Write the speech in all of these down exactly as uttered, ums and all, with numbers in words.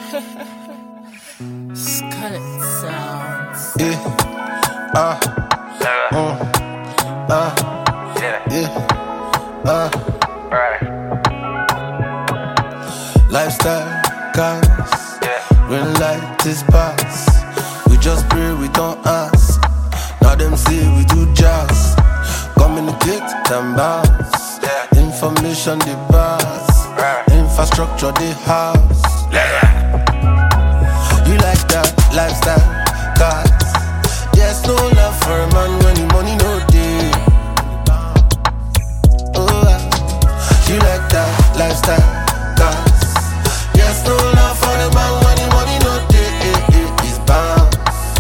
Scarlet sounds. Yeah. Ah. Uh. Mm. Ah. Yeah. Ah. Lifestyle, cars. Green light is pass. We just pray, we don't ask. Now them say we do jazz. Communicate and bounce. Information they pass. Infrastructure they house. You like that lifestyle, cars. There's no love for a man when the money no day. Oh, ah. You like that lifestyle, cars. There's no love for a man when the money no day. It's bound.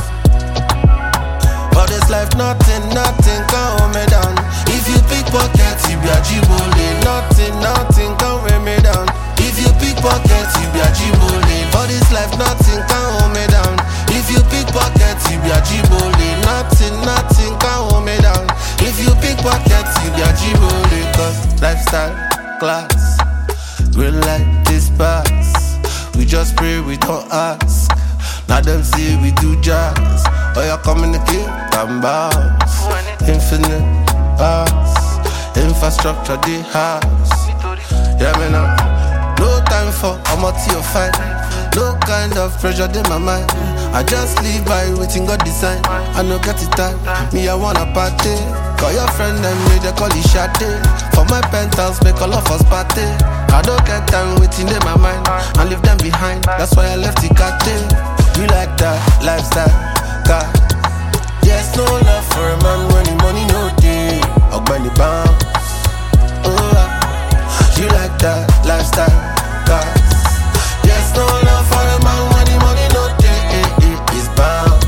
For this life, nothing, nothing can hold me down. If you pickpocket, you be a jibole. Nothing, nothing can weigh me down. If you pickpocket, you be a jibole. For this life, nothing can hold me down. If you pickpocket, you be a jibole. Nothing, nothing can hold me down. If you pickpocket, you be a jibole. Cause lifestyle, class, green light, this pass. We just pray, we don't ask. Now them say we do jazz. Oh, you communicate and bounce. Infinite pass. Infrastructure, the house. Yeah, me now. No time for I'm out to your fight. No kind of pressure in my mind. I just live by waiting God design. I no get it time. Me, I wanna party. Call your friend and me, they call it shade. For my penthouse, make all of us party. I don't get time waiting in my mind. I leave them behind. That's why I left the car. You like that lifestyle, car. There's no love for a man when the money no day. Ogbeni bounce. Oh, ah. You like that lifestyle, car. There's no love for a man when the money no day. It's bound.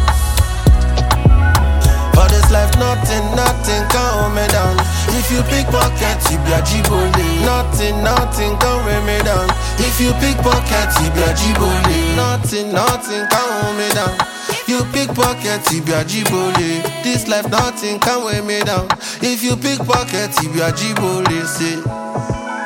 For this life, nothing, nothing can hold me down. If you pickpocket, you be a jibole. Nothing, nothing can weigh me down. If you pickpocket, you be a jibole. Nothing, nothing can hold me down. You pickpocket, you be a jibole. This life, nothing can weigh me down. If you pickpocket, you be a jibole. Say.